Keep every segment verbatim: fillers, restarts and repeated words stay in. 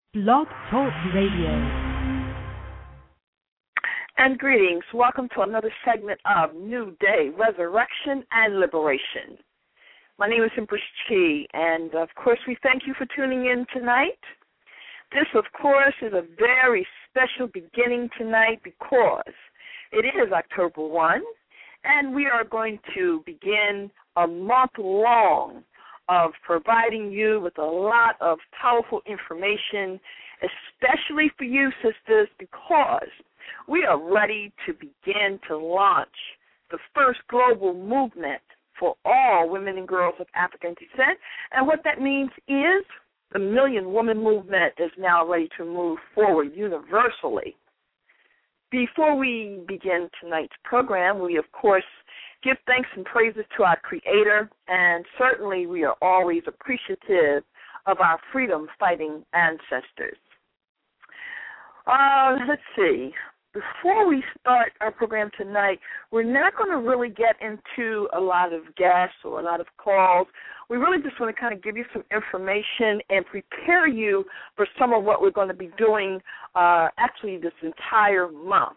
Blog Talk Radio. And greetings. Welcome to another segment of New Day, Resurrection and Liberation. My name is Empress Chi, and of course we thank you for tuning in tonight. This, of course, is a very special beginning tonight because it is October first, and we are going to begin a month long of providing you with a lot of powerful information, especially for you, sisters, because we are ready to begin to launch the first global movement for all women and girls of African descent. And what that means is the Million Woman Movement is now ready to move forward universally. Before we begin tonight's program, we, of course, give thanks and praises to our Creator, and certainly we are always appreciative of our freedom-fighting ancestors. Uh, let's see. Before we start our program tonight, we're not going to really get into a lot of guests or a lot of calls. We really just want to kind of give you some information and prepare you for some of what we're going to be doing uh, actually this entire month.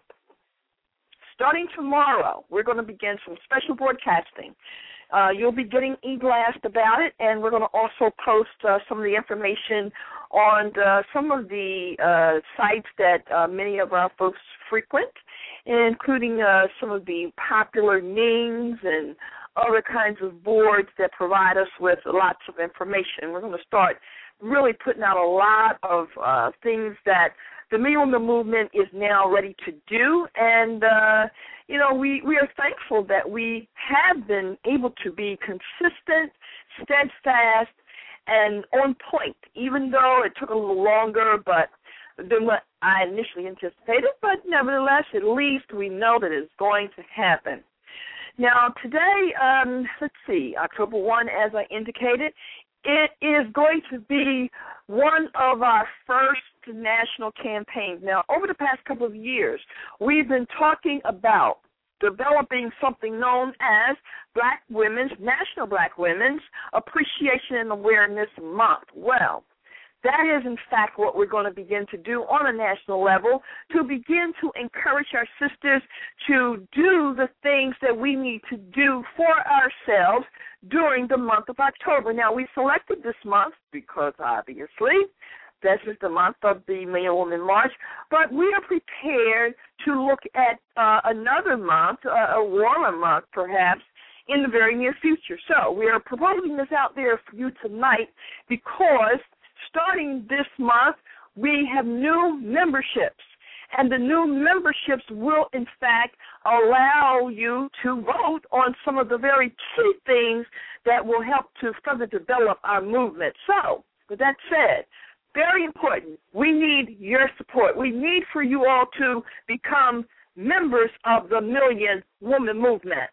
Starting tomorrow, we're going to begin some special broadcasting. Uh, you'll be getting e-blast about it, and we're going to also post uh, some of the information on the, some of the uh, sites that uh, many of our folks frequent, including uh, some of the popular names and other kinds of boards that provide us with lots of information. We're going to start really putting out a lot of uh, things that the Million Woman Movement is now ready to do, and, uh, you know, we, we are thankful that we have been able to be consistent, steadfast, and on point, even though it took a little longer but than what I initially anticipated, but nevertheless, at least we know that it's going to happen. Now, today, um, let's see, October first, as I indicated, it is going to be one of our first national campaigns. Now, over the past couple of years, we've been talking about developing something known as Black Women's, National Black Women's Appreciation and Awareness Month. Well, that is, in fact, what we're going to begin to do on a national level, to begin to encourage our sisters to do the things that we need to do for ourselves during the month of October. Now, we selected this month because, obviously, this is the month of the Million Woman March, but we are prepared to look at uh, another month, uh, a warmer month, perhaps, in the very near future. So we are proposing this out there for you tonight because starting this month, we have new memberships, and the new memberships will, in fact, allow you to vote on some of the very key things that will help to further develop our movement. So, with that said, very important, we need your support. We need for you all to become members of the Million Woman Movement.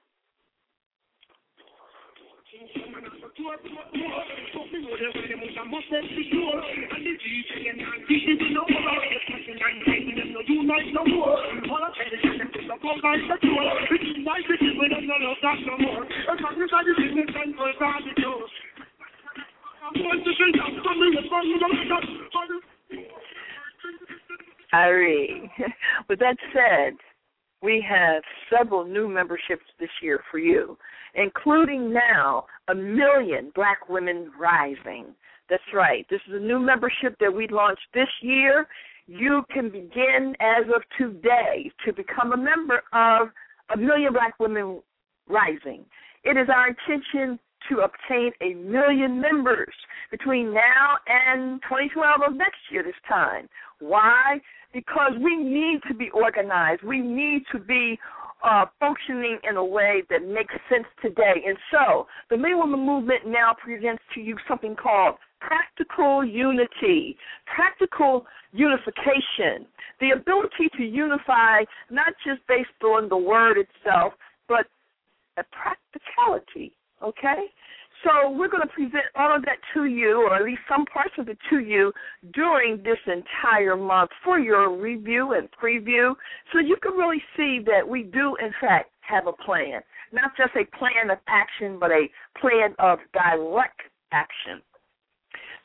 Irene, with that said, we have several new memberships this year for you, including now a million Black Women Rising. That's right. This is a new membership that we launched this year. You can begin as of today to become a member of a million Black Women Rising. It is our intention to obtain a million members between now and twenty twelve of next year this time. Why? Because we need to be organized. We need to be uh, functioning in a way that makes sense today. And so the Million Woman Movement now presents to you something called practical unity, practical unification, the ability to unify not just based on the word itself, but a practicality, okay? So we're going to present all of that to you, or at least some parts of it to you, during this entire month for your review and preview, so you can really see that we do, in fact, have a plan. Not just a plan of action, but a plan of direct action.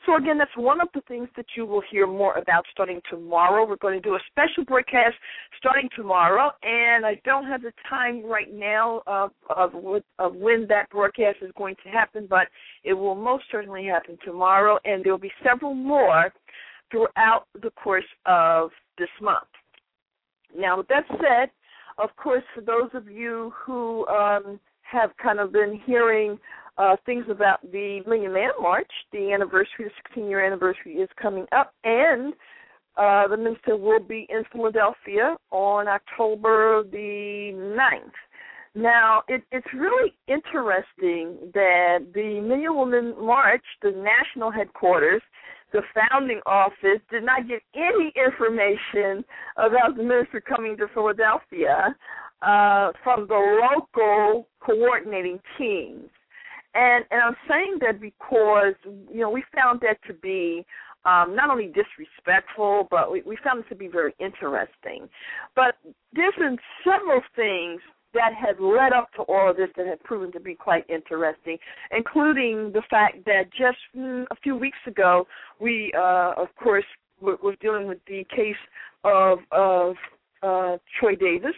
So, again, that's one of the things that you will hear more about starting tomorrow. We're going to do a special broadcast starting tomorrow, and I don't have the time right now of, of, of when that broadcast is going to happen, but it will most certainly happen tomorrow, and there will be several more throughout the course of this month. Now, with that said, of course, for those of you who um, have kind of been hearing uh, things about the Million Man March, the anniversary, the sixteen-year anniversary is coming up, and uh, the minister will be in Philadelphia on October the ninth. Now, it, it's really interesting that the Million Woman March, the national headquarters, the founding office, did not get any information about the minister coming to Philadelphia uh, from the local coordinating teams. And, and I'm saying that because, you know, we found that to be um, not only disrespectful, but we, we found it to be very interesting. But there's been several things that had led up to all of this that had proven to be quite interesting, including the fact that just mm, a few weeks ago, we, uh, of course, were, were dealing with the case of, of uh, Troy Davis,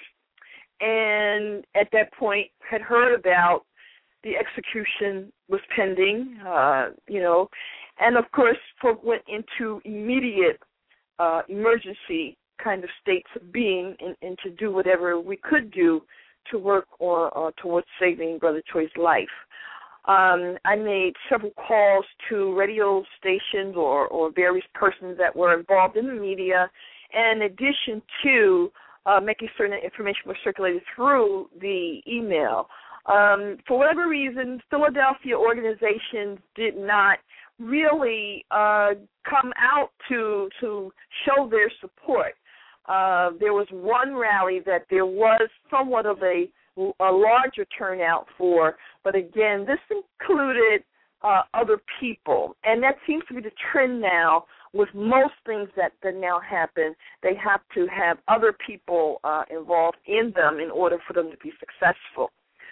and at that point had heard about the execution was pending, uh, you know, and, of course, folk went into immediate uh, emergency kind of states of being and, and to do whatever we could do to work or, or towards saving Brother Troy's life. Um, I made several calls to radio stations or, or various persons that were involved in the media, in addition to uh, making certain that information was circulated through the email. Um, for whatever reason, Philadelphia organizations did not really uh, come out to to show their support. Uh, there was one rally that there was somewhat of a, a larger turnout for, but again, this included uh, other people, and that seems to be the trend now with most things that, that now happen. They have to have other people uh, involved in them in order for them to be successful.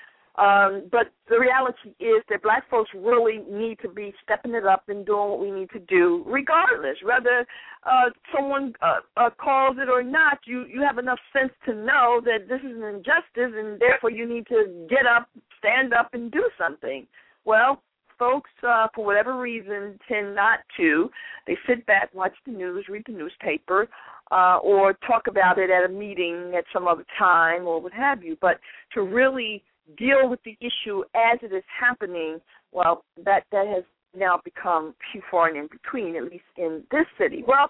Um, but the reality is that black folks really need to be stepping it up and doing what we need to do regardless. Whether uh, someone uh, uh, calls it or not, you, you have enough sense to know that this is an injustice and therefore you need to get up, stand up, and do something. Well, folks, uh, for whatever reason, tend not to. They sit back, watch the news, read the newspaper, uh, or talk about it at a meeting at some other time or what have you. But to really deal with the issue as it is happening, well, that, that has now become few far and in between, at least in this city. Well,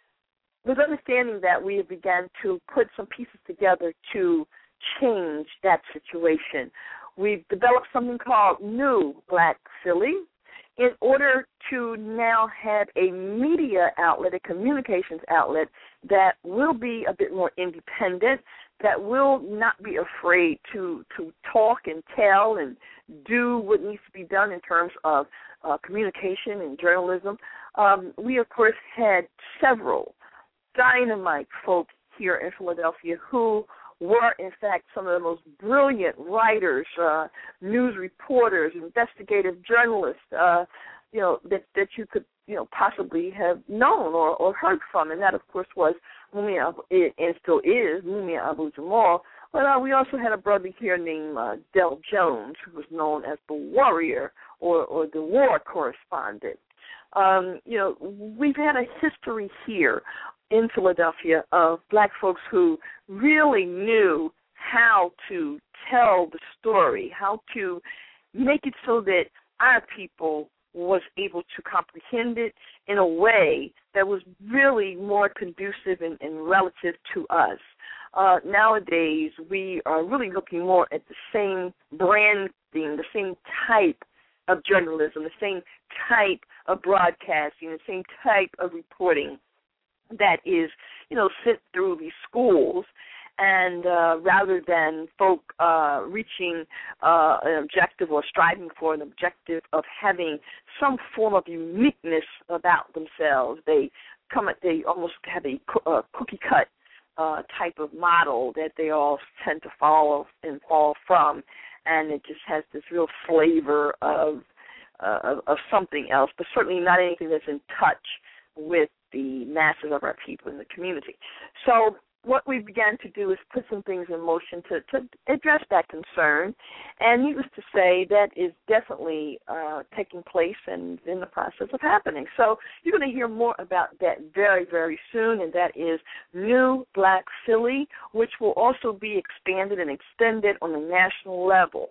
with understanding that, we have begun to put some pieces together to change that situation. We've developed something called New Black Philly in order to now have a media outlet, a communications outlet that will be a bit more independent, that will not be afraid to, to talk and tell and do what needs to be done in terms of uh, communication and journalism. Um, we, of course, had several dynamite folk here in Philadelphia who were, in fact, some of the most brilliant writers, uh, news reporters, investigative journalists, uh, you know, that, that you could, you know, possibly have known or, or heard from. And that, of course, was Mumia, and still is, Mumia Abu-Jamal. But uh, we also had a brother here named uh, Del Jones, who was known as the warrior or, or the war correspondent. Um, you know, we've had a history here in Philadelphia of black folks who really knew how to tell the story, how to make it so that our people was able to comprehend it in a way that was really more conducive and, and relative to us. Uh, nowadays, we are really looking more at the same branding, the same type of journalism, the same type of broadcasting, the same type of reporting that is, you know, sent through these schools. And uh, rather than folk uh, reaching uh, an objective or striving for an objective of having some form of uniqueness about themselves, they come at, they almost have a uh, cookie cut uh, type of model that they all tend to follow and fall from, and it just has this real flavor of uh, of, of something else, but certainly not anything that's in touch with the masses of our people in the community. So what we began to do is put some things in motion to, to address that concern, and needless to say, that is definitely uh, taking place and in the process of happening. So you're going to hear more about that very, very soon, and that is New Black Philly, which will also be expanded and extended on a national level.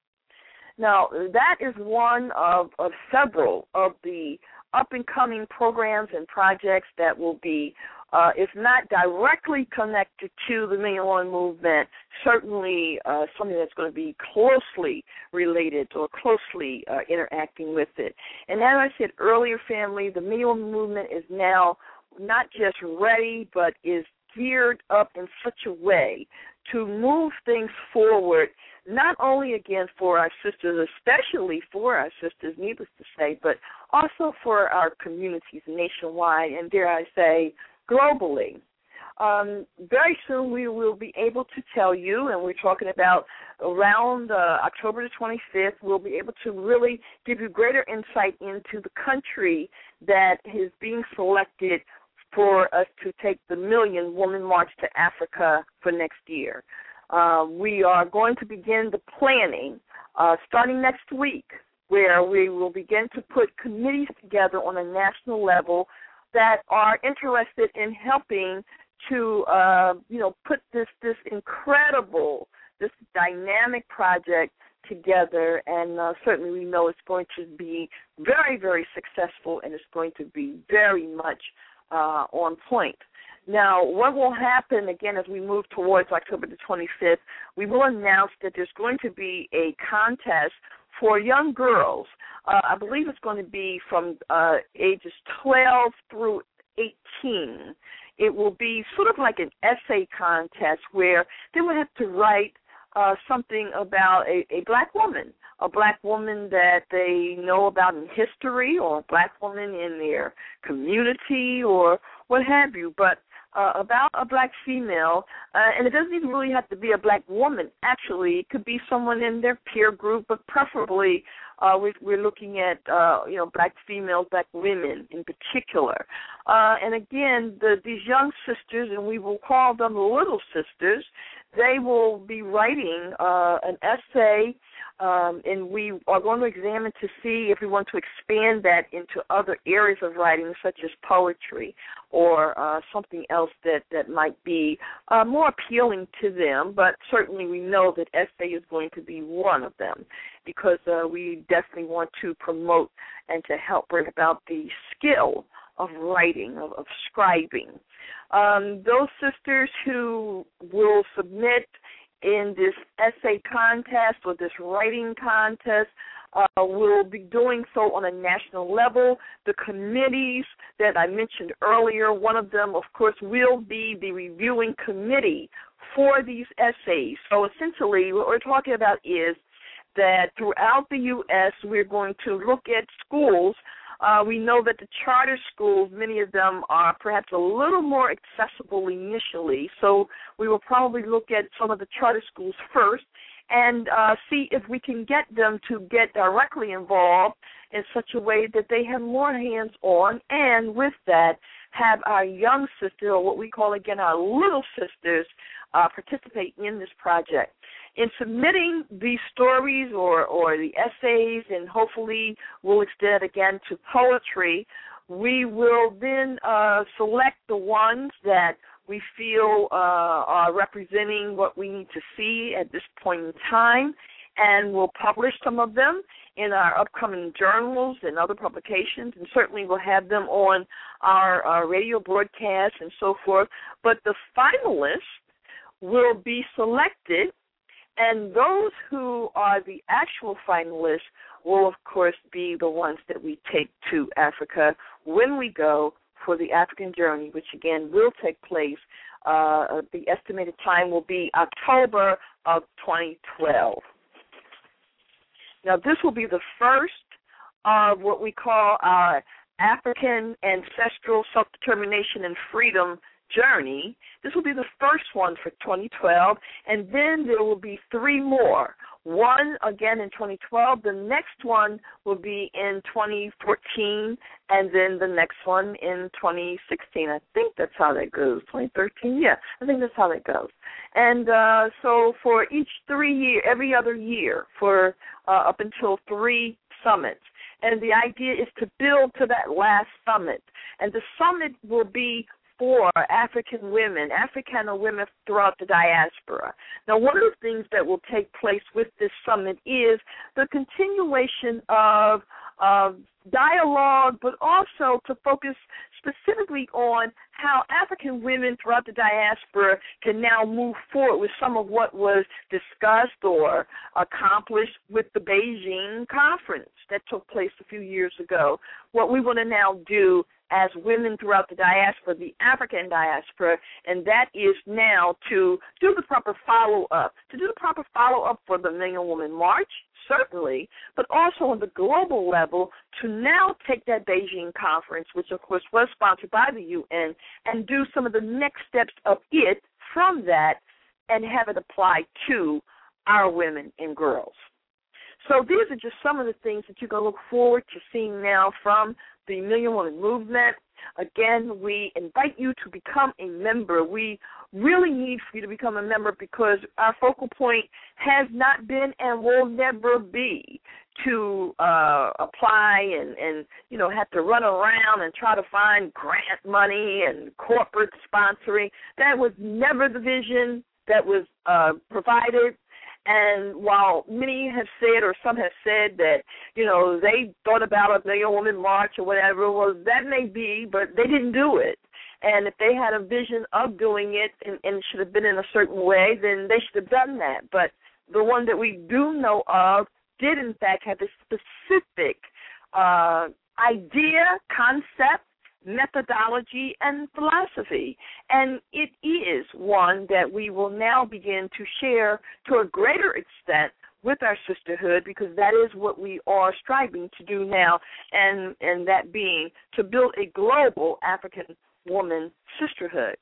Now, that is one of, of several of the up-and-coming programs and projects that will be, uh, if not directly connected to the Million One Movement, certainly uh, something that's going to be closely related or closely uh, interacting with it. And as I said earlier, family, the Million One Movement is now not just ready, but is geared up in such a way to move things forward, not only, again, for our sisters, especially for our sisters, needless to say, but also for our communities nationwide and, dare I say, globally. Um, very soon we will be able to tell you, and we're talking about around uh, October the twenty-fifth, we'll be able to really give you greater insight into the country that is being selected for us to take the Million Woman March to Africa for next year. Uh, we are going to begin the planning uh, starting next week, where we will begin to put committees together on a national level that are interested in helping to, uh, you know, put this, this incredible, this dynamic project together, and uh, certainly we know it's going to be very, very successful, and it's going to be very much uh, on point. Now, what will happen, again, as we move towards October the twenty-fifth, we will announce that there's going to be a contest for young girls. Uh, I believe it's going to be from uh, ages twelve through eighteen. It will be sort of like an essay contest where they would have to write uh, something about a, a black woman, a black woman that they know about in history, or a black woman in their community, or what have you, but uh, about a black female, uh, and it doesn't even really have to be a black woman. Actually, it could be someone in their peer group, but preferably uh, we, we're looking at, uh, you know, black females, black women in particular. Uh, and again, the, these young sisters, and we will call them little sisters, they will be writing uh, an essay, um, and we are going to examine to see if we want to expand that into other areas of writing, such as poetry or uh, something else that, that might be uh, more appealing to them. But certainly we know that essay is going to be one of them, because uh, we definitely want to promote and to help bring about the skill of writing, of, of scribing. Um, those sisters who will submit in this essay contest or this writing contest uh, will be doing so on a national level. The committees that I mentioned earlier, one of them, of course, will be the reviewing committee for these essays. So essentially what we're talking about is that throughout the U S we're going to look at schools. Uh, we know that the charter schools, many of them are perhaps a little more accessible initially, so we will probably look at some of the charter schools first and uh, see if we can get them to get directly involved in such a way that they have more hands-on, and with that have our young sisters, or what we call, again, our little sisters, uh, participate in this project. In submitting these stories or, or the essays, and hopefully we'll extend again to poetry, we will then uh, select the ones that we feel uh, are representing what we need to see at this point in time, and we'll publish some of them in our upcoming journals and other publications, and certainly we'll have them on our, our radio broadcasts and so forth. But the finalists will be selected, and those who are the actual finalists will, of course, be the ones that we take to Africa when we go for the African Journey, which, again, will take place. Uh, the estimated time will be October of twenty twelve. Now, this will be the first of what we call our African Ancestral Self-Determination and Freedom Journey. This will be the first one for twenty twelve, and then there will be three more. One, again, in twenty twelve. The next one will be in twenty fourteen, and then the next one in twenty sixteen. I think that's how that goes. twenty thirteen, yeah, I think that's how that goes. And uh, so for each three year, every other year, for uh, up until three summits. And the idea is to build to that last summit. And the summit will be for African women, Africana women throughout the diaspora. Now, one of the things that will take place with this summit is the continuation of uh, dialogue, but also to focus specifically on how African women throughout the diaspora can now move forward with some of what was discussed or accomplished with the Beijing conference that took place a few years ago. What we want to now do as women throughout the diaspora, the African diaspora, and that is now to do the proper follow-up, to do the proper follow-up for the Million Woman March, certainly, but also on the global level to now take that Beijing conference, which of course was sponsored by the U N, and do some of the next steps of it from that and have it apply to our women and girls. So these are just some of the things that you can look forward to seeing now from the Million Woman Movement. Again, we invite you to become a member. We really need for you to become a member because our focal point has not been and will never be to uh, apply and, and, you know, have to run around and try to find grant money and corporate sponsoring. That was never the vision that was uh, provided. And while many have said, or some have said that, you know, they thought about a Million Woman March or whatever, well, that may be, but they didn't do it. And if they had a vision of doing it and, and it should have been in a certain way, then they should have done that. But the one that we do know of did, in fact, have a specific uh, idea, concept, methodology, and philosophy. And it is one that we will now begin to share to a greater extent with our sisterhood because that is what we are striving to do now, and, and that being to build a global African woman sisterhood.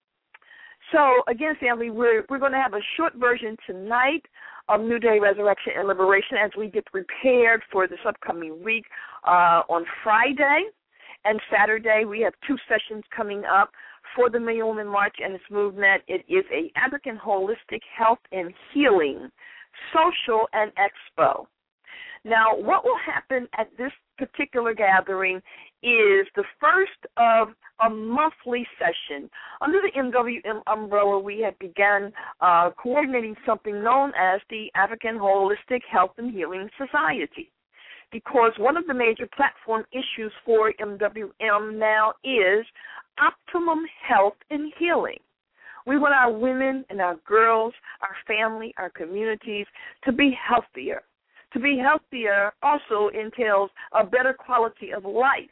So, again, family, we're, we're going to have a short version tonight of New Day, Resurrection, and Liberation as we get prepared for this upcoming week uh, on Friday. And Saturday, we have two sessions coming up for the Million Woman March and its movement. It is a African Holistic Health and Healing Social and Expo. Now, what will happen at this particular gathering is the first of a monthly session. Under the M W M umbrella, we have begun uh, coordinating something known as the African Holistic Health and Healing Society, because one of the major platform issues for M W M now is optimum health and healing. We want our women and our girls, our family, our communities to be healthier. To be healthier also entails a better quality of life.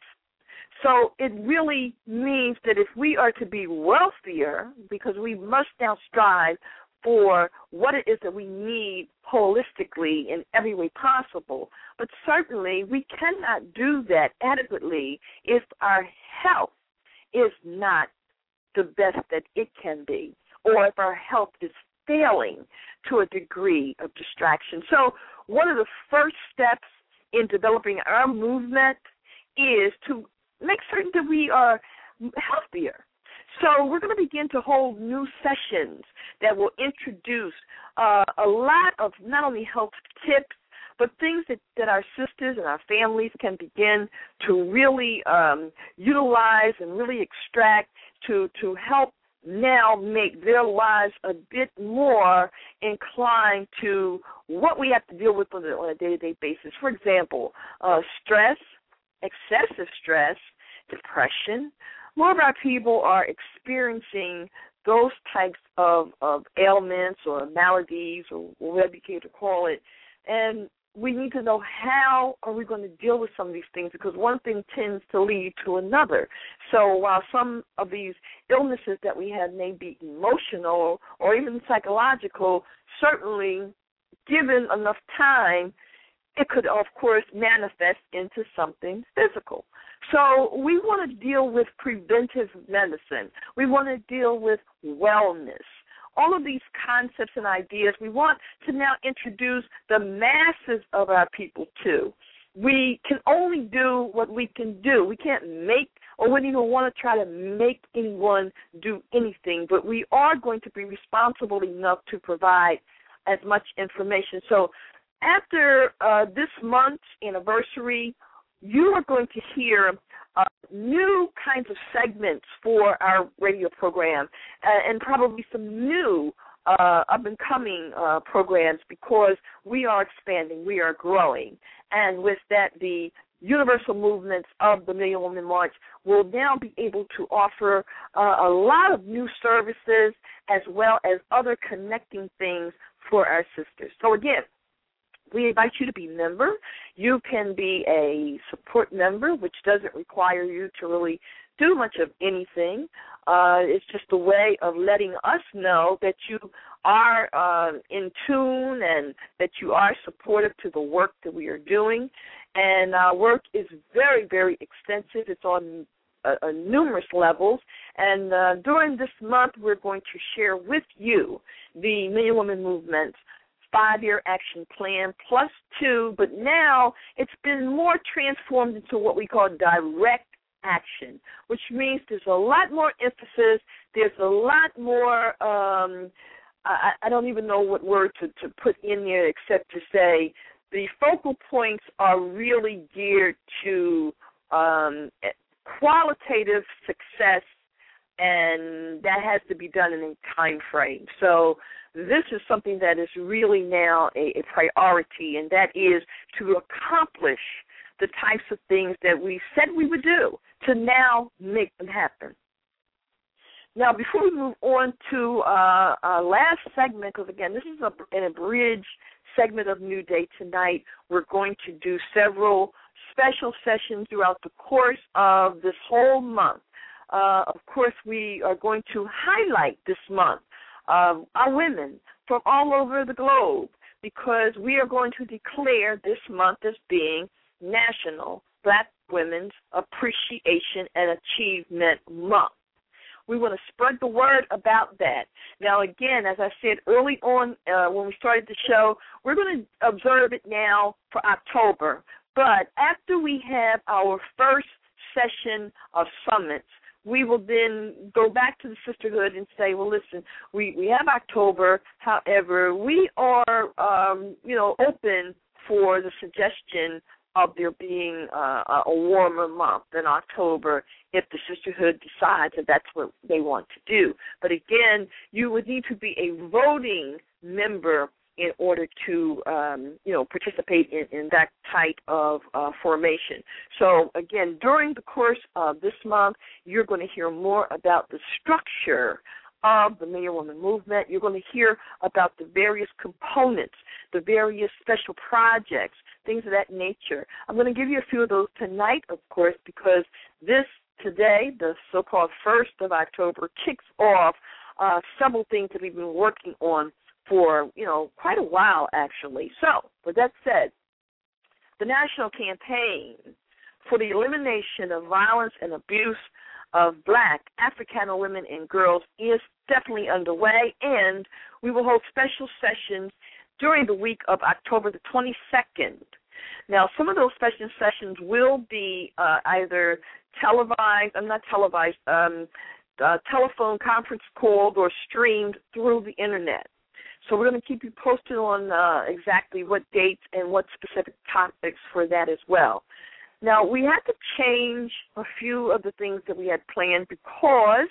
So it really means that if we are to be wealthier, because we must now strive for what it is that we need holistically in every way possible. But certainly we cannot do that adequately if our health is not the best that it can be, or if our health is failing to a degree of distraction. So one of the first steps in developing our movement is to make certain that we are healthier. So we're going to begin to hold new sessions that will introduce uh, a lot of not only health tips, but things that, that our sisters and our families can begin to really um, utilize and really extract to, to help now make their lives a bit more inclined to what we have to deal with on a, on a day-to-day basis. For example, uh, stress, excessive stress, depression. More of our people are experiencing those types of, of ailments or maladies or whatever you care to call it, and we need to know how are we going to deal with some of these things, because one thing tends to lead to another. So while some of these illnesses that we have may be emotional or even psychological, certainly given enough time, it could, of course, manifest into something physical. So we want to deal with preventive medicine. We want to deal with wellness all of these concepts and ideas, we want to now introduce the masses of our people to. We can only do what we can do. We can't make or wouldn't even want to try to make anyone do anything, but we are going to be responsible enough to provide as much information. So after uh, this month's anniversary, you are going to hear uh, new kinds of segments for our radio program uh, and probably some new uh, up-and-coming uh, programs because we are expanding, we are growing. And with that, the universal movements of the Million Woman March will now be able to offer uh, a lot of new services as well as other connecting things for our sisters. So again, we invite you to be a member. You can be a support member, which doesn't require you to really do much of anything. Uh, it's just a way of letting us know that you are uh, in tune and that you are supportive to the work that we are doing. And our work is very, very extensive. It's on uh, uh, numerous levels. And uh, during this month, we're going to share with you the Million Woman Movement's five-year action plan plus two, but now it's been more transformed into what we call direct action, which means there's a lot more emphasis. There's a lot more, um, I, I don't even know what word to, to put in there except to say the focal points are really geared to um, qualitative success, and that has to be done in a time frame. So this is something that is really now a, a priority, and that is to accomplish the types of things that we said we would do to now make them happen. Now, before we move on to uh, our last segment, because, again, this is a, an abridged segment of New Day tonight, we're going to do several special sessions throughout the course of this whole month. Uh, of course, we are going to highlight this month uh, our women from all over the globe because we are going to declare this month as being National Black Women's Appreciation and Achievement Month. We want to spread the word about that. Now, again, as I said early on uh, when we started the show, we're going to observe it now for October. But after we have our first session of summits, we will then go back to the sisterhood and say, well, listen, we, we have October. However, we are, um, you know, open for the suggestion of there being uh, a warmer month than October if the sisterhood decides that that's what they want to do. But again, you would need to be a voting member in order to, um, you know, participate in, in that type of uh, formation. So, again, during the course of this month, you're going to hear more about the structure of the Million Woman Movement. You're going to hear about the various components, the various special projects, things of that nature. I'm going to give you a few of those tonight, of course, because this today, the so-called first of October, kicks off uh, several things that we've been working on for, you know, quite a while, actually. So, with that said, the national campaign for the elimination of violence and abuse of Black, Africana women and girls is definitely underway, and we will hold special sessions during the week of October the twenty-second. Now, some of those special sessions will be uh, either televised, I'm not televised, um, uh, telephone conference called or streamed through the Internet. So we're going to keep you posted on uh, exactly what dates and what specific topics for that as well. Now, we had to change a few of the things that we had planned because,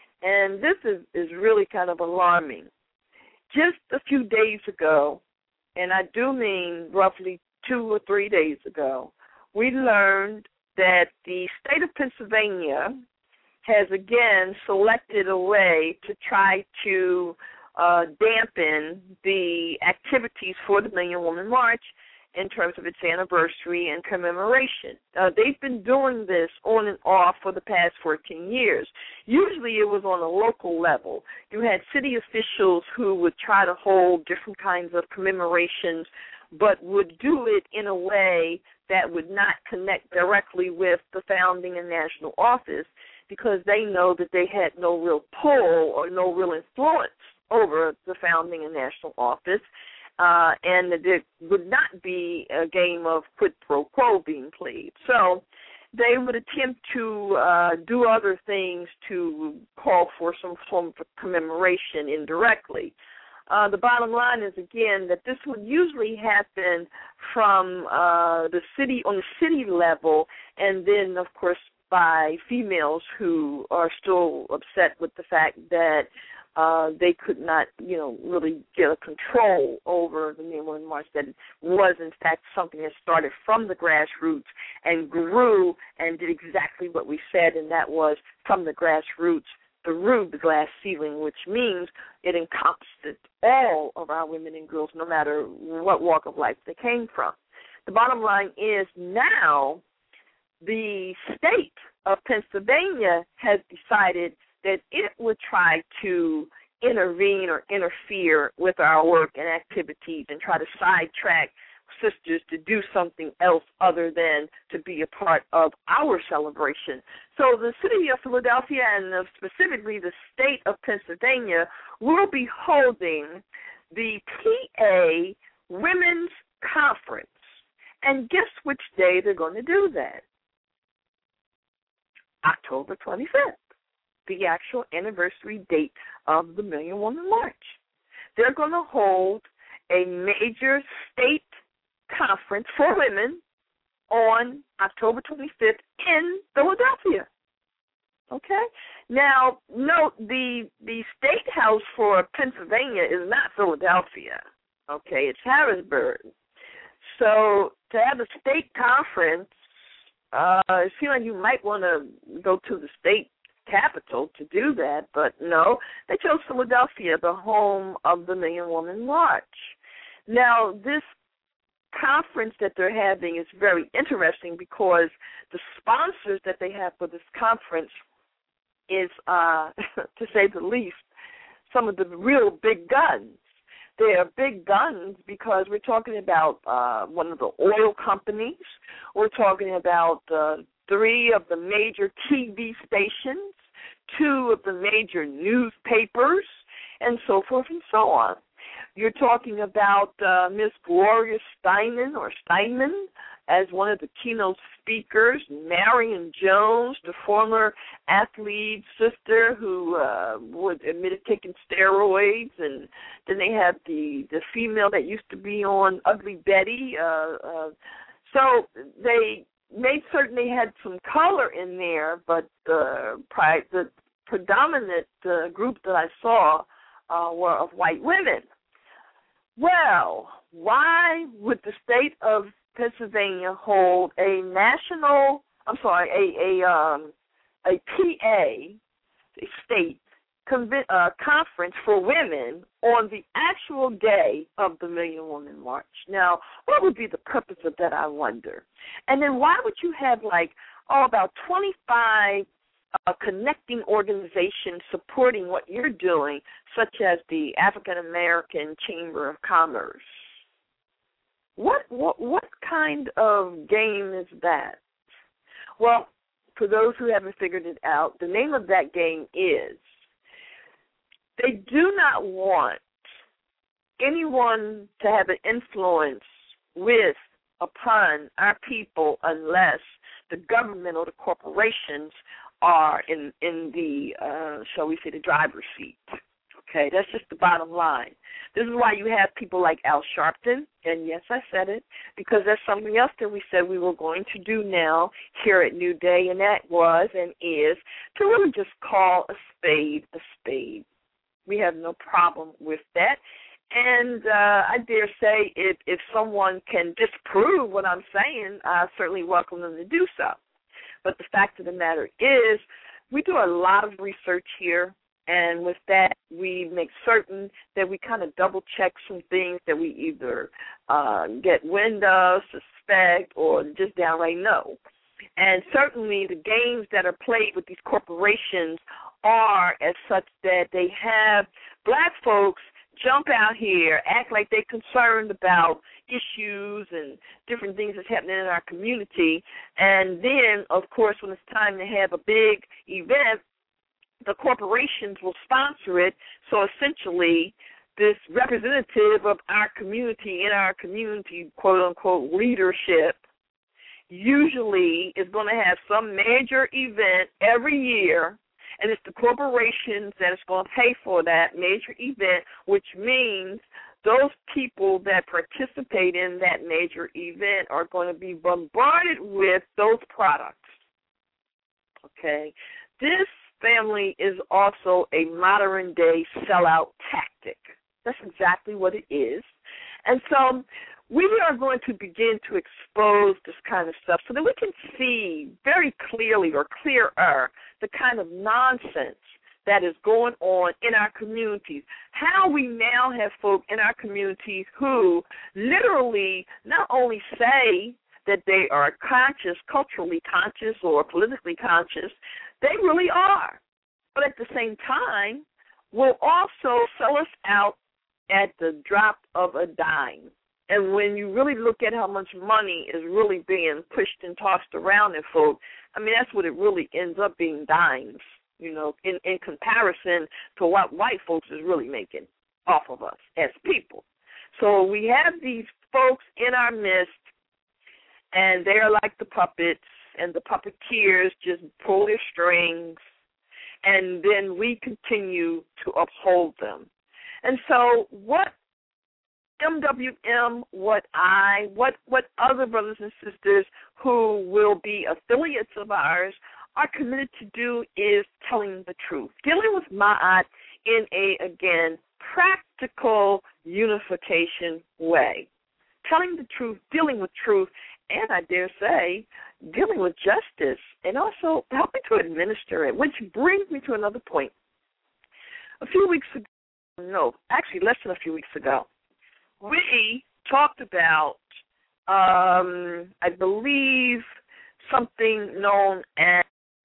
and this is, is really kind of alarming, just a few days ago, and I do mean roughly two or three days ago, we learned that the state of Pennsylvania has again selected a way to try to uh, dampen the activities for the Million Woman March in terms of its anniversary and commemoration. Uh, they've been doing this on and off for the past fourteen years. Usually it was on a local level. You had city officials who would try to hold different kinds of commemorations, but would do it in a way that would not connect directly with the founding and national office because they know that they had no real pull or no real influence over the founding and national office, uh, and there would not be a game of quid pro quo being played. So they would attempt to uh, do other things to call for some form of commemoration indirectly. Uh, the bottom line is, again, that this would usually happen from uh, the city, on the city level, and then, of course, by females who are still upset with the fact that uh, they could not, you know, really get a control over the Million Woman March, that it was, in fact, something that started from the grassroots and grew and did exactly what we said, and that was from the grassroots through the glass ceiling, which means it encompassed all of our women and girls, no matter what walk of life they came from. The bottom line is now the state of Pennsylvania has decided that it would try to intervene or interfere with our work and activities and try to sidetrack sisters to do something else other than to be a part of our celebration. So the city of Philadelphia and specifically the state of Pennsylvania will be holding the P A Women's Conference. And guess which day they're going to do that? October twenty-fifth, the actual anniversary date of the Million Woman March. They're going to hold a major state conference for women on October twenty-fifth in Philadelphia. Okay? Now, note, the the state house for Pennsylvania is not Philadelphia. Okay? It's Harrisburg. So to have a state conference, uh, it seems like you might want to go to the state capital to do that, but no, they chose Philadelphia, the home of the Million Woman March. Now, this conference that they're having is very interesting because the sponsors that they have for this conference is, uh, to say the least, some of the real big guns. They are big guns because we're talking about uh, one of the oil companies. We're talking about uh, three of the major T V stations, two of the major newspapers, and so forth and so on. You're talking about uh, Miss Gloria Steinem or Steinman as one of the keynote speakers, Marion Jones, the former athlete sister who uh, would admitted taking steroids, and then they have the, the female that used to be on Ugly Betty. Uh, uh, so they made certain they had some color in there, but uh, pri- the predominant uh, group that I saw uh, were of white women. Well, why would the state of Pennsylvania hold a national, I'm sorry, a a, um, a P A, a state conv- uh, conference for women on the actual day of the Million Woman March? Now, what would be the purpose of that, I wonder? And then why would you have, like, oh, about twenty-five uh, connecting organizations supporting what you're doing, such as the African American Chamber of Commerce? What, what what kind of game is that? Well, for those who haven't figured it out, the name of that game is they do not want anyone to have an influence with, upon our people unless the government or the corporations are in, in the, uh, shall we say, the driver's seat. Okay, that's just the bottom line. This is why you have people like Al Sharpton, and yes, I said it, because that's something else that we said we were going to do now here at New Day, and that was and is to really just call a spade a spade. We have no problem with that. And uh, I dare say if, if someone can disprove what I'm saying, I certainly welcome them to do so. But the fact of the matter is we do a lot of research here. And with that, we make certain that we kind of double-check some things that we either uh, get wind of, suspect, or just downright know. And certainly the games that are played with these corporations are as such that they have black folks jump out here, act like they're concerned about issues and different things that's happening in our community. And then, of course, when it's time to have a big event, the corporations will sponsor it. So essentially, this representative of our community, in our community, quote-unquote, leadership, usually is going to have some major event every year, and it's the corporations that is going to pay for that major event, which means those people that participate in that major event are going to be bombarded with those products. Okay? This, family, is also a modern-day sellout tactic. That's exactly what it is. And so we are going to begin to expose this kind of stuff so that we can see very clearly or clearer the kind of nonsense that is going on in our communities. How we now have folk in our communities who literally not only say that they are conscious, culturally conscious or politically conscious, they really are. But at the same time, will also sell us out at the drop of a dime. And when you really look at how much money is really being pushed and tossed around in folk, I mean, that's what it really ends up being, dimes, you know, in, in comparison to what white folks is really making off of us as people. So we have these folks in our midst, and they're like the puppets, and the puppeteers just pull their strings, and then we continue to uphold them. And so what M W M, what I, what, what other brothers and sisters who will be affiliates of ours are committed to do is telling the truth, dealing with Ma'at in a, again, practical unification way. Telling the truth, dealing with truth, and I dare say, dealing with justice, and also helping to administer it, which brings me to another point. A few weeks ago, no, actually less than a few weeks ago, we talked about, um, I believe, something known as,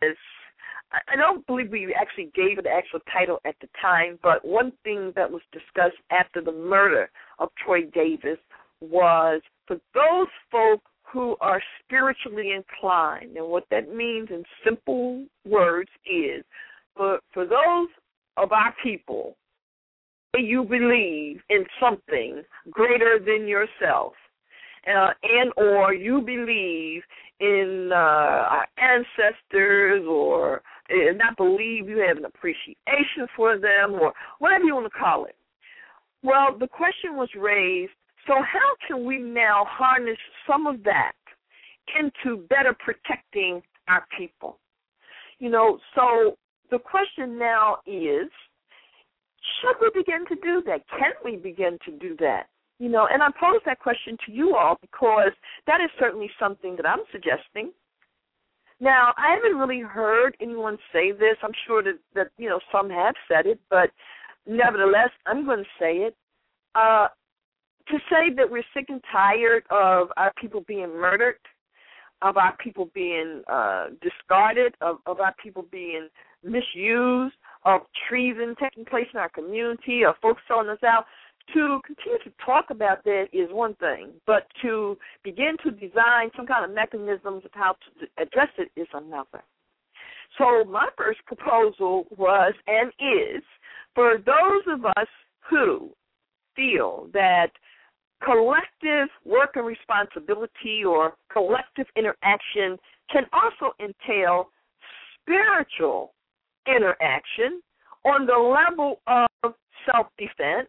I don't believe we actually gave it the actual title at the time, but one thing that was discussed after the murder of Troy Davis was for those folk who are spiritually inclined, and what that means in simple words is, for, for those of our people, you believe in something greater than yourself, uh, and or you believe in uh, our ancestors, or uh, not believe, you have an appreciation for them, or whatever you want to call it. Well, the question was raised, so how can we now harness some of that into better protecting our people? You know, so the question now is, should we begin to do that? Can we begin to do that? You know, and I pose that question to you all because that is certainly something that I'm suggesting. Now, I haven't really heard anyone say this. I'm sure that, that you know, some have said it, but nevertheless, I'm going to say it. Uh, to say that we're sick and tired of our people being murdered, of our people being uh, discarded, of, of our people being misused, of treason taking place in our community, of folks selling us out, to continue to talk about that is one thing, but to begin to design some kind of mechanisms of how to address it is another. So my first proposal was and is for those of us who feel that collective work and responsibility or collective interaction can also entail spiritual interaction on the level of self-defense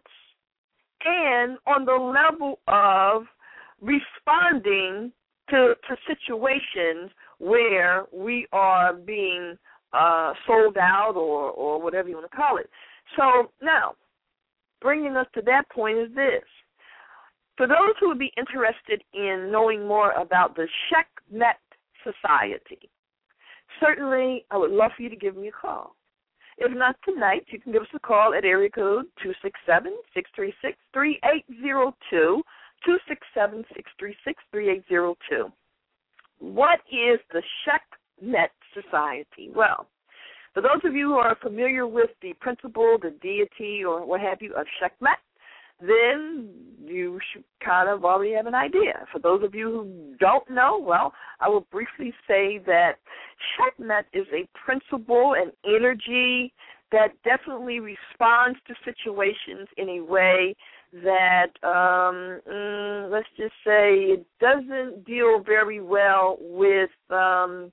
and on the level of responding to, to situations where we are being uh, sold out or, or whatever you want to call it. So now, bringing us to that point is this. For those who would be interested in knowing more about the Sekhmet Society, certainly I would love for you to give me a call. If not tonight, you can give us a call at area code two six seven, six three six, three eight zero two, two six seven, six three six, three eight zero two. What is the Sekhmet Society? Well, for those of you who are familiar with the principle, the deity, or what have you, of Sekhmet, then you should kind of already have an idea. For those of you who don't know, well, I will briefly say that Sekhmet is a principle and energy that definitely responds to situations in a way that, um, mm, let's just say, it doesn't deal very well with, um,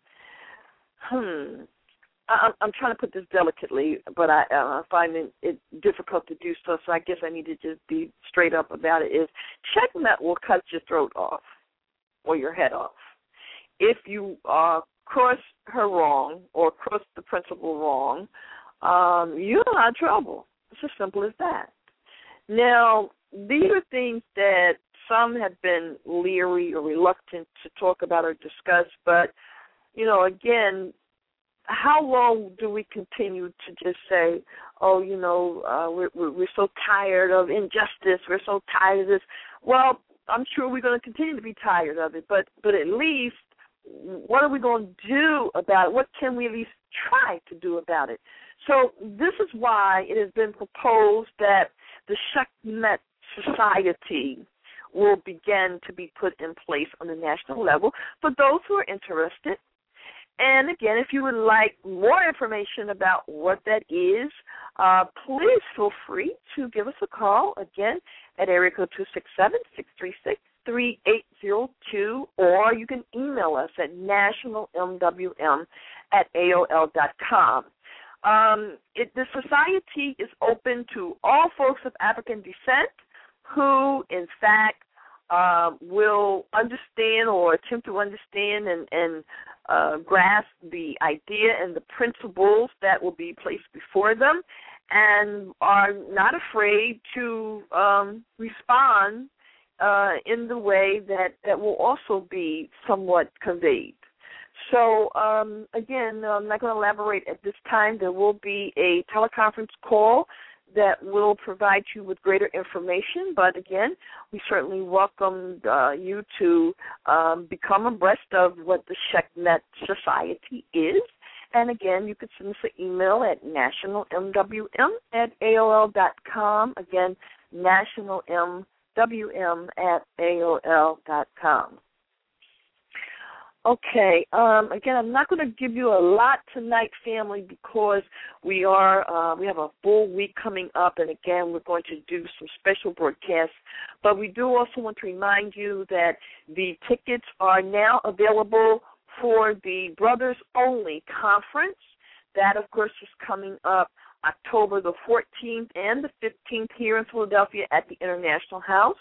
hmm, I, I'm trying to put this delicately, but I uh, find it, it difficult to do so, so I guess I need to just be straight up about it, is Sekhmet will cut your throat off or your head off. If you uh, cross her wrong or cross the principle wrong, um, you're in a lot of trouble. It's as simple as that. Now, these are things that some have been leery or reluctant to talk about or discuss, but, you know, again, how long do we continue to just say, oh, you know, uh, we're, we're, we're so tired of injustice, we're so tired of this? Well, I'm sure we're going to continue to be tired of it, but, but at least what are we going to do about it? What can we at least try to do about it? So this is why it has been proposed that the Sekhmet Society will begin to be put in place on the national level for those who are interested. And again, if you would like more information about what that is, uh, please feel free to give us a call, again, at area code two six seven, six three six, three eight zero two, or you can email us at national m w m at a o l dot com. Um, it, the society is open to all folks of African descent who, in fact, uh, will understand or attempt to understand and, and uh, grasp the idea and the principles that will be placed before them, and are not afraid to um, respond uh, in the way that, that will also be somewhat conveyed. So, um, again, I'm not going to elaborate at this time. There will be a teleconference call that will provide you with greater information. But, again, we certainly welcome uh, you to um, become abreast of what the Sekhmet Society is. And, again, you can send us an email at national m w m at a o l dot com. Again, national m w m at a o l dot com. Okay, um, again, I'm not going to give you a lot tonight, family, because we are uh, we have a full week coming up, and again, we're going to do some special broadcasts. But we do also want to remind you that the tickets are now available for the Brothers Only Conference. That, of course, is coming up October the fourteenth and the fifteenth here in Philadelphia at the International House.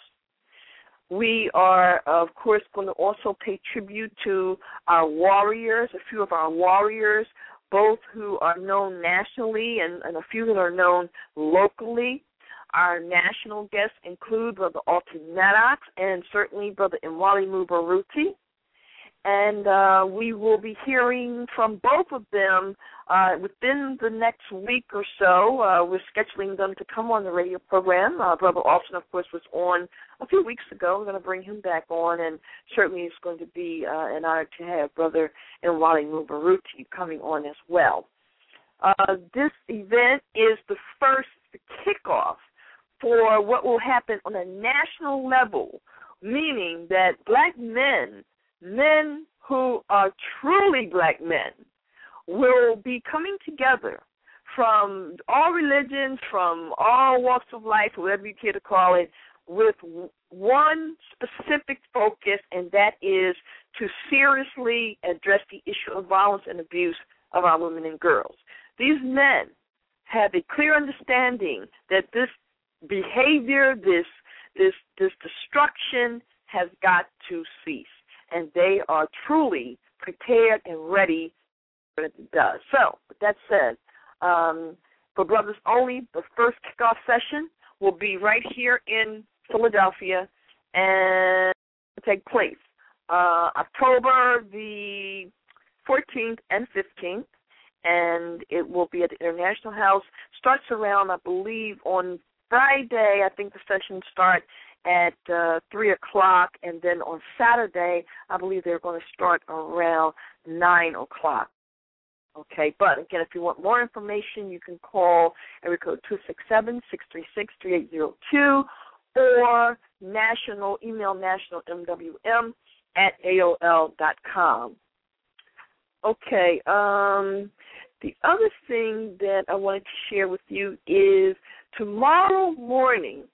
We are, of course, going to also pay tribute to our warriors, a few of our warriors, both who are known nationally and, and a few that are known locally. Our national guests include Brother Alton Maddox and certainly Brother Imwali Mubaruti. And uh, we will be hearing from both of them uh, within the next week or so. Uh, we're scheduling them to come on the radio program. Uh, Brother Alton, of course, was on a few weeks ago. We're going to bring him back on, and certainly it's going to be uh, an honor to have Brother Imwali Mubaruti coming on as well. Uh, this event is the first kickoff for what will happen on a national level, meaning that black men, men who are truly black men, will be coming together from all religions, from all walks of life, whatever you care to call it, with one specific focus, and that is to seriously address the issue of violence and abuse of our women and girls. These men have a clear understanding that this behavior, this this this destruction has got to cease, and they are truly prepared and ready for it does. So, with that said, um, for Brothers Only, the first kickoff session will be right here in Philadelphia and take place uh, October the fourteenth and fifteenth, and it will be at the International House. Starts around, I believe, on Friday. I think the sessions start at uh, three o'clock, and then on Saturday, I believe they're going to start around nine o'clock. Okay, but again, if you want more information, you can call area code two six seven, six three six, three eight zero two, or national, email national M W M at A O L dot com. Okay, um, the other thing that I wanted to share with you is tomorrow morning,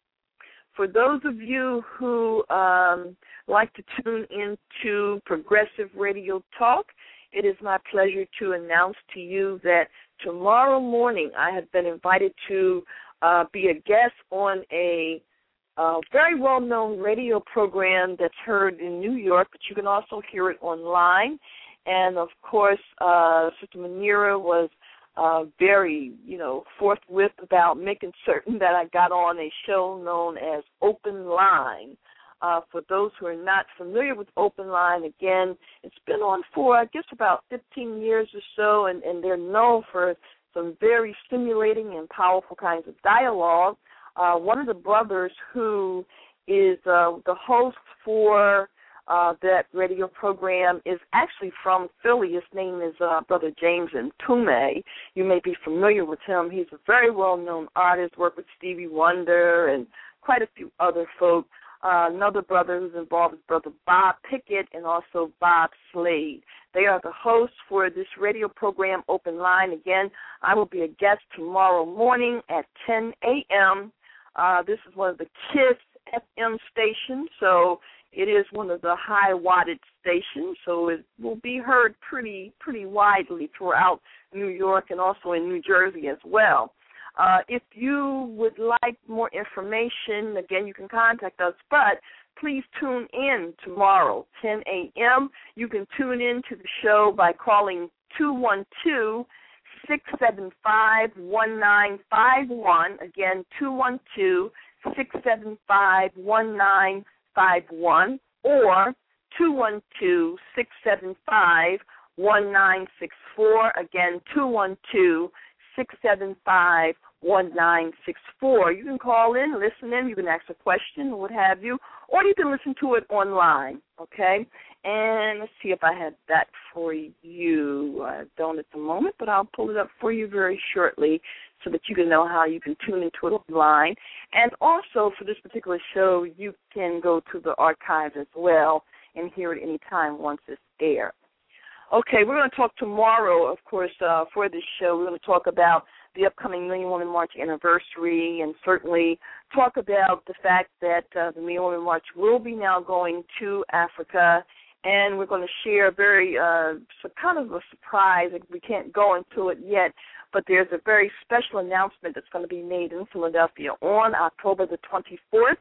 for those of you who um, like to tune into Progressive Radio Talk, it is my pleasure to announce to you that tomorrow morning I have been invited to uh, be a guest on a uh, very well-known radio program that's heard in New York, but you can also hear it online. And, of course, uh, Sister Manira was uh, very, you know, forthwith about making certain that I got on a show known as Open Line. Uh, for those who are not familiar with Open Line, again, it's been on for, I guess, about fifteen years or so, and, and they're known for some very stimulating and powerful kinds of dialogue. Uh, one of the brothers who is uh, the host for Uh, that radio program is actually from Philly. His name is uh, Brother James Ntume. You may be familiar with him. He's a very well-known artist, worked with Stevie Wonder and quite a few other folk. Uh, another brother who's involved is Brother Bob Pickett and also Bob Slade. They are the hosts for this radio program, Open Line. Again, I will be a guest tomorrow morning at ten a.m. Uh, this is one of the KISS F M stations, so it is one of the high-wattage stations, so it will be heard pretty pretty widely throughout New York and also in New Jersey as well. Uh, if you would like more information, again, you can contact us, but please tune in tomorrow, ten a.m. You can tune in to the show by calling two one two, six seven five, one nine five one. Again, two one two, six seven five, one nine five one, or two one two, six seven five, one nine six four. Again, two one two, six seven five, one nine six four. You can call in, listen in, you can ask a question, what have you, or you can listen to it online, okay? And let's see if I have that for you. I don't at the moment, but I'll pull it up for you very shortly so that you can know how you can tune into it online. And also, for this particular show, you can go to the archives as well and hear it any time once it's aired. Okay, we're going to talk tomorrow, of course, uh, for this show. We're going to talk about the upcoming Million Woman March anniversary and certainly talk about the fact that uh, the Million Woman March will be now going to Africa, and we're going to share a very uh, so kind of a surprise. We can't go into it yet, but there's a very special announcement that's going to be made in Philadelphia on October the twenty-fourth,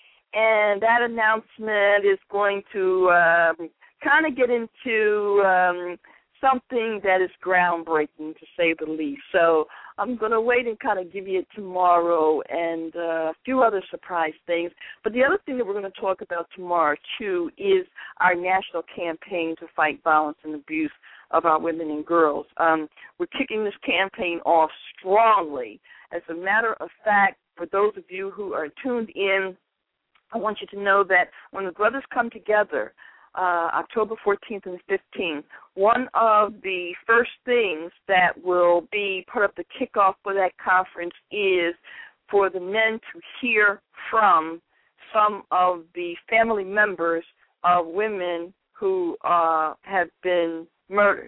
and that announcement is going to um, kind of get into um, something that is groundbreaking, to say the least. So I'm going to wait and kind of give you it tomorrow and uh, a few other surprise things. But the other thing that we're going to talk about tomorrow, too, is our national campaign to fight violence and abuse of our women and girls. Um, we're kicking this campaign off strongly. As a matter of fact, for those of you who are tuned in, I want you to know that when the brothers come together, uh, October fourteenth and fifteenth, one of the first things that will be part of the kickoff for that conference is for the men to hear from some of the family members of women who uh, have been murdered.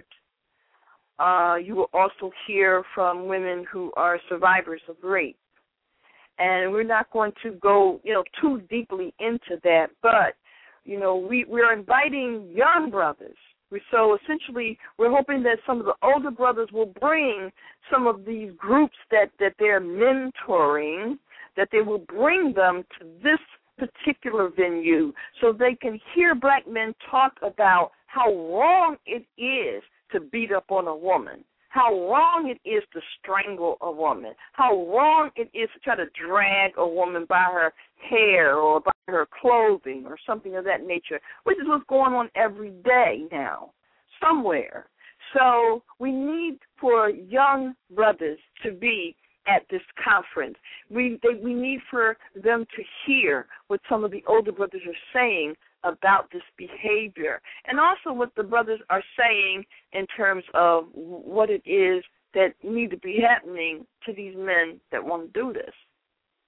Uh, you will also hear from women who are survivors of rape. And we're not going to go, you know, too deeply into that, but, you know, we, we're inviting young brothers. So essentially we're hoping that some of the older brothers will bring some of these groups that, that they're mentoring, that they will bring them to this particular venue so they can hear black men talk about how wrong it is to beat up on a woman, how wrong it is to strangle a woman, how wrong it is to try to drag a woman by her hair or by her clothing or something of that nature, which is what's going on every day now, somewhere. So we need for young brothers to be at this conference. We they, we need for them to hear what some of the older brothers are saying about this behavior, and also what the brothers are saying in terms of what it is that need to be happening to these men that want to do this.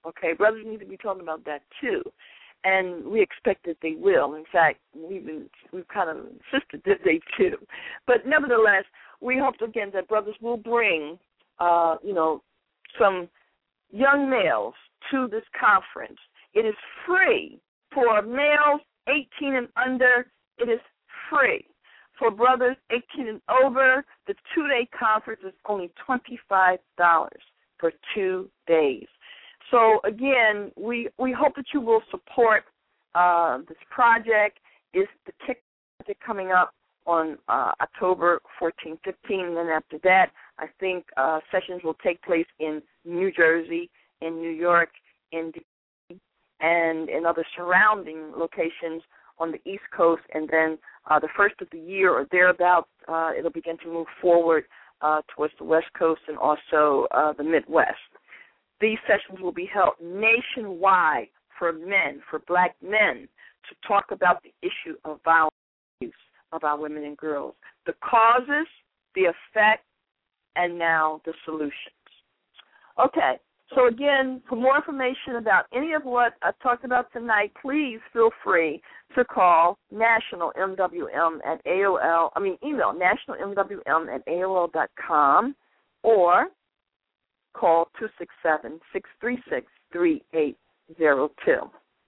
Okay, brothers need to be talking about that too, and we expect that they will. In fact, we've been, we've kind of insisted that they do. But nevertheless, we hope again that brothers will bring, uh, you know, some young males to this conference. It is free for males eighteen and under. It is free. For brothers eighteen and over, the two-day conference is only twenty-five dollars for two days. So, again, we, we hope that you will support uh, this project. It's the ticket coming up on uh, October fourteenth, fifteenth, and then after that, I think uh, sessions will take place in New Jersey, in New York, in D C, and in other surrounding locations on the East Coast, and then uh, the first of the year or thereabouts, uh, it'll begin to move forward uh, towards the West Coast and also uh, the Midwest. These sessions will be held nationwide for men, for black men, to talk about the issue of violence use of our women and girls, the causes, the effect, and now the solutions. Okay. So, again, for more information about any of what I talked about tonight, please feel free to call National M W M at A O L, I mean, email National M W M at A O L dot com or call two six seven, six three six, three eight zero two.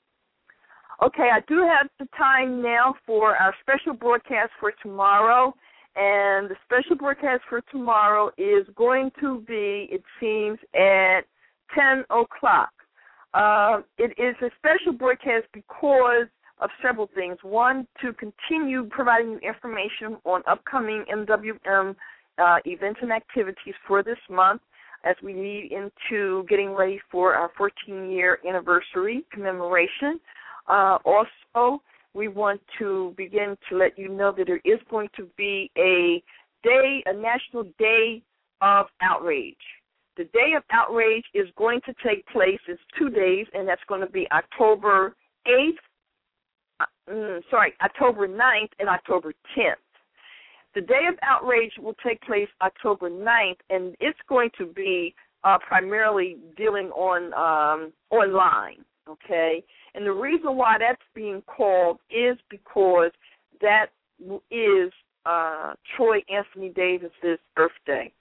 Okay, I do have the time now for our special broadcast for tomorrow. And the special broadcast for tomorrow is going to be, it seems, at ten o'clock. Uh, it is a special broadcast because of several things. One, to continue providing you information on upcoming M W M uh, events and activities for this month as we lead into getting ready for our fourteen-year anniversary commemoration. Uh, also, we want to begin to let you know that there is going to be a day, a national day of outrage. The Day of Outrage is going to take place. It's two days, and that's going to be October eighth, uh, mm, sorry, October ninth and October tenth. The Day of Outrage will take place October ninth, and it's going to be uh, primarily dealing on um, online, okay? And the reason why that's being called is because that is uh, Troy Anthony Davis's birthday,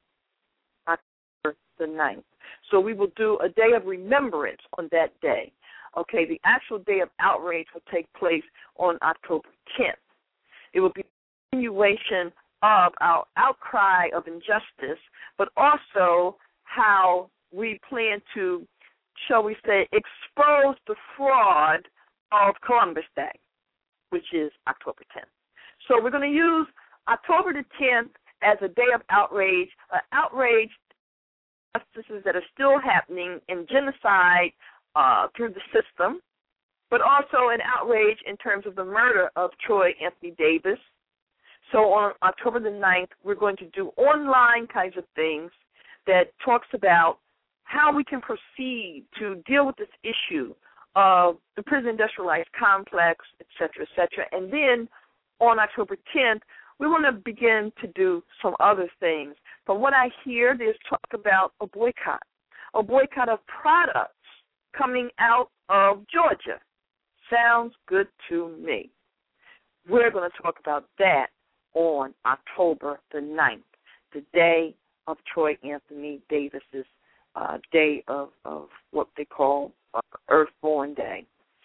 October the ninth. So we will do a day of remembrance on that day. Okay, the actual Day of Outrage will take place on October tenth. It will be a continuation of our outcry of injustice, but also how we plan to, shall we say, expose the fraud of Columbus Day, which is October tenth. So we're going to use October the tenth as a day of outrage, uh, outrage injustices that are still happening in genocide uh, through the system, but also an outrage in terms of the murder of Troy Anthony Davis. So on October the ninth, we're going to do online kinds of things that talks about how we can proceed to deal with this issue of the prison industrialized complex, et cetera, et cetera. And then on October tenth, we want to begin to do some other things. From what I hear, there's talk about a boycott, a boycott of products coming out of Georgia. Sounds good to me. We're going to talk about that on October the ninth, the day of Troy Anthony Davis's uh, day of, of what they call uh, Earthborn Day.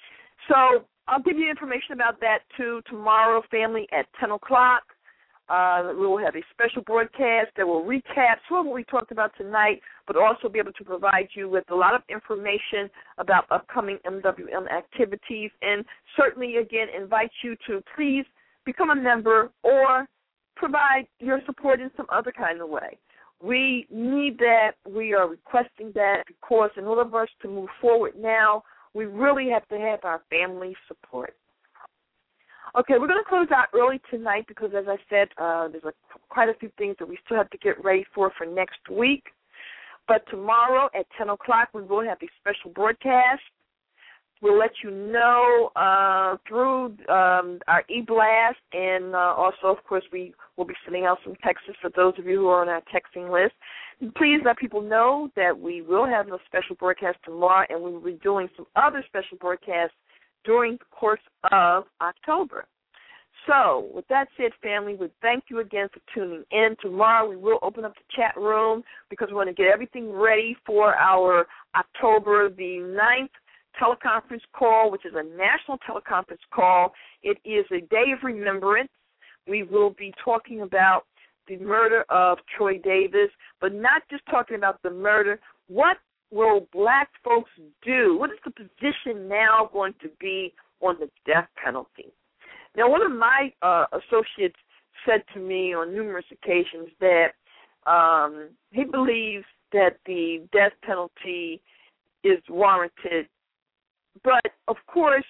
So I'll give you information about that, too, tomorrow, family, at ten o'clock. Uh, we will have a special broadcast that will recap some of what we talked about tonight, but also be able to provide you with a lot of information about upcoming M W M activities, and certainly, again, invite you to please become a member or provide your support in some other kind of way. We need that. We are requesting that because in order for us to move forward now, we really have to have our family support. Okay, we're going to close out early tonight because, as I said, uh, there's a, quite a few things that we still have to get ready for for next week. But tomorrow at ten o'clock, we will have a special broadcast. We'll let you know uh, through um, our e-blast, and uh, also, of course, we will be sending out some texts for those of you who are on our texting list. And please let people know that we will have a special broadcast tomorrow, and we will be doing some other special broadcasts during the course of October. So, with that said, family, we thank you again for tuning in. Tomorrow we will open up the chat room because we want to get everything ready for our October the ninth teleconference call, which is a national teleconference call. It is a day of remembrance. We will be talking about the murder of Troy Davis, but not just talking about the murder. What will black folks do? What is the position now going to be on the death penalty? Now, one of my uh, associates said to me on numerous occasions that um, he believes that the death penalty is warranted. But, of course,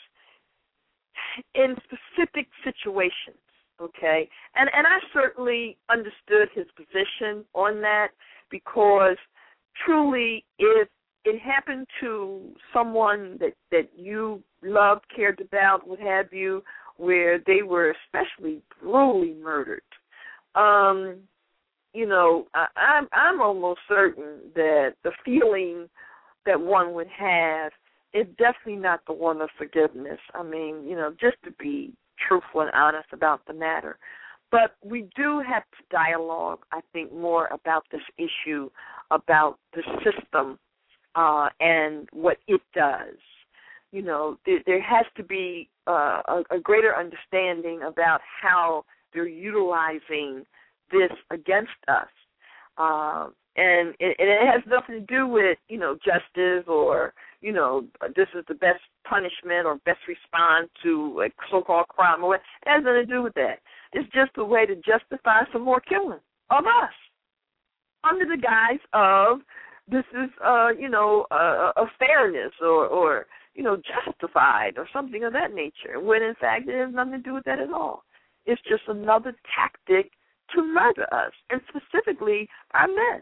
in specific situations, okay, and, and I certainly understood his position on that because truly if it happened to someone that, that you loved, cared about, what have you, where they were especially brutally murdered, um, you know, I, I'm, I'm almost certain that the feeling that one would have is definitely not the one of forgiveness. I mean, you know, just to be truthful and honest about the matter. But we do have to dialogue, I think, more about this issue, about the system uh, and what it does. You know, there, there has to be uh, a, a greater understanding about how they're utilizing this against us. Uh, and it, it has nothing to do with, you know, justice or, you know, this is the best punishment or best response to a so-called crime. Or what. It has nothing to do with that. It's just a way to justify some more killing of us under the guise of this is, uh, you know, a, a fairness or, or, you know, justified or something of that nature, when in fact it has nothing to do with that at all. It's just another tactic to murder us, and specifically our men.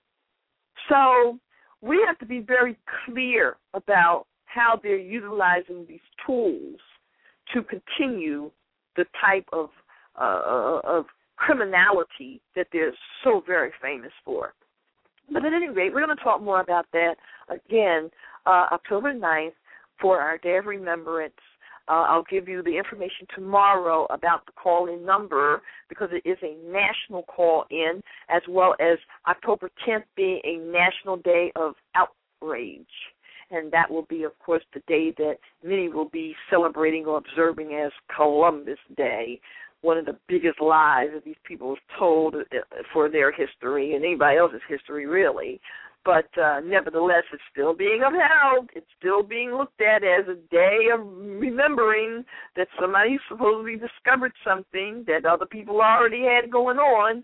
So we have to be very clear about how they're utilizing these tools to continue the type of uh, of criminality that they're so very famous for. But at any rate, we're going to talk more about that again uh, October ninth for our Day of Remembrance. Uh, I'll give you the information tomorrow about the call-in number because it is a national call-in, as well as October tenth being a National Day of Outrage. And that will be, of course, the day that many will be celebrating or observing as Columbus Day, one of the biggest lies that these people have told for their history and anybody else's history, really. But uh, nevertheless, it's still being upheld. It's still being looked at as a day of remembering that somebody supposedly discovered something that other people already had going on.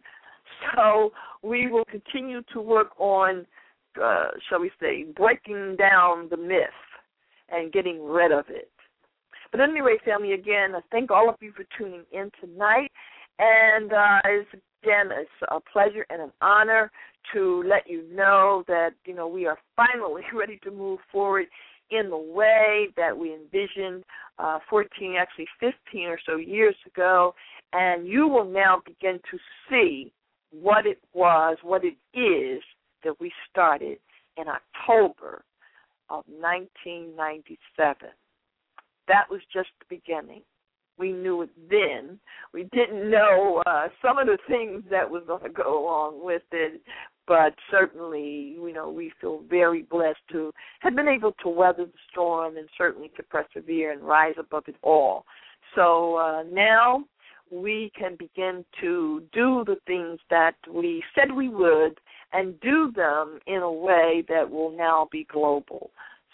So we will continue to work on, uh, shall we say, breaking down the myth and getting rid of it. But at any rate, family, again, I thank all of you for tuning in tonight. And uh, it's, again, it's a pleasure and an honor to let you know that, you know, we are finally ready to move forward in the way that we envisioned uh, fourteen, actually fifteen or so years ago. And you will now begin to see what it was, what it is that we started in October of nineteen ninety-seven. That was just the beginning. We knew it then. We didn't know uh, some of the things that was going to go along with it, but certainly, you know, we feel very blessed to have been able to weather the storm and certainly to persevere and rise above it all. So uh, now we can begin to do the things that we said we would and do them in a way that will now be global.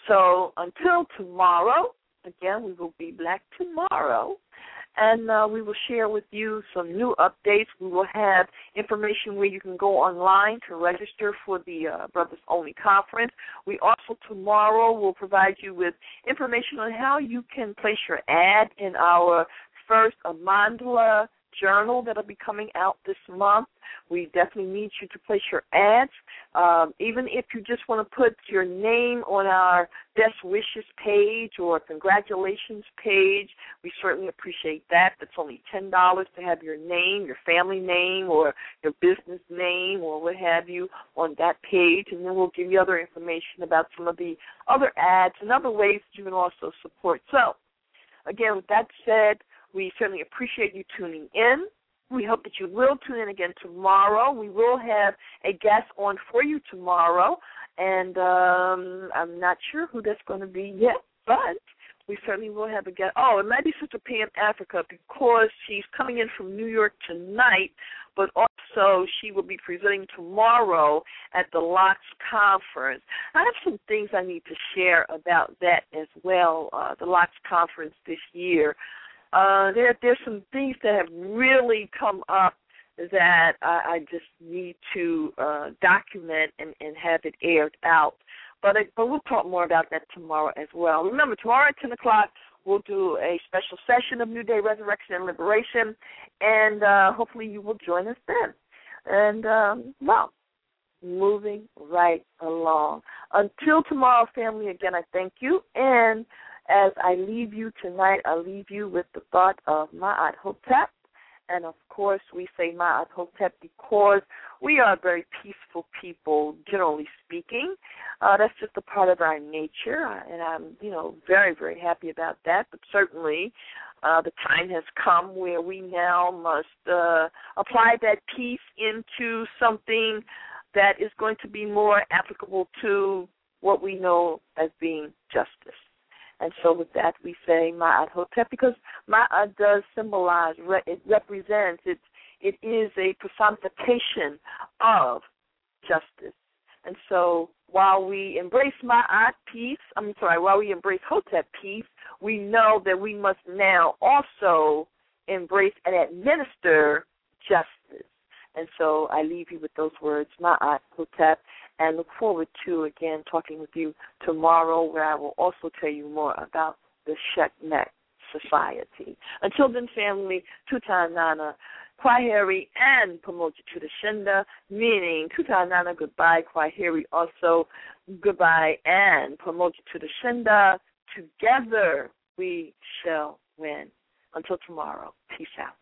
So until tomorrow, again, we will be back tomorrow, and uh, we will share with you some new updates. We will have information where you can go online to register for the uh, Brothers Only Conference. We also tomorrow will provide you with information on how you can place your ad in our first Amandla journal that will be coming out this month. We definitely need you to place your ads. Um, even if you just want to put your name on our best wishes page or congratulations page, we certainly appreciate that. That's only ten dollars to have your name, your family name, or your business name, or what have you on that page, and then we'll give you other information about some of the other ads and other ways that you can also support. So, again, with that said, we certainly appreciate you tuning in. We hope that you will tune in again tomorrow. We will have a guest on for you tomorrow, and um, I'm not sure who that's going to be yet, but we certainly will have a guest. Oh, it might be Sister Pam Africa because she's coming in from New York tonight, but also she will be presenting tomorrow at the Locks Conference. I have some things I need to share about that as well, uh, the Locks Conference this year. Uh, there, there's some things that have really come up that I, I just need to uh, document and, and have it aired out. But, it, but we'll talk more about that tomorrow as well. Remember, tomorrow at ten o'clock, we'll do a special session of New Day Resurrection and Liberation, and uh, hopefully you will join us then. And, um, well, moving right along. Until tomorrow, family, again, I thank you. And as I leave you tonight, I leave you with the thought of Ma'at Hotep. And, of course, we say Ma'at Hotep because we are very peaceful people, generally speaking. Uh, that's just a part of our nature, and I'm, you know, very, very happy about that. But certainly uh, the time has come where we now must uh, apply that peace into something that is going to be more applicable to what we know as being justice. And so with that, we say Ma'at Hotep because Ma'at does symbolize, it represents, it, it is a personification of justice. And so while we embrace Ma'at peace, I'm sorry, while we embrace Hotep peace, we know that we must now also embrace and administer justice. And so I leave you with those words, Ma'at Hotep, and look forward to, again, talking with you tomorrow where I will also tell you more about the Shekmet Society. Until then, family, Tuta Nana, Kwaheri, and Pamoja to the Shinda, meaning Tuta Nana, goodbye, Kwaheri, also goodbye, and Pamoja to the Shinda. Together we shall win. Until tomorrow, peace out.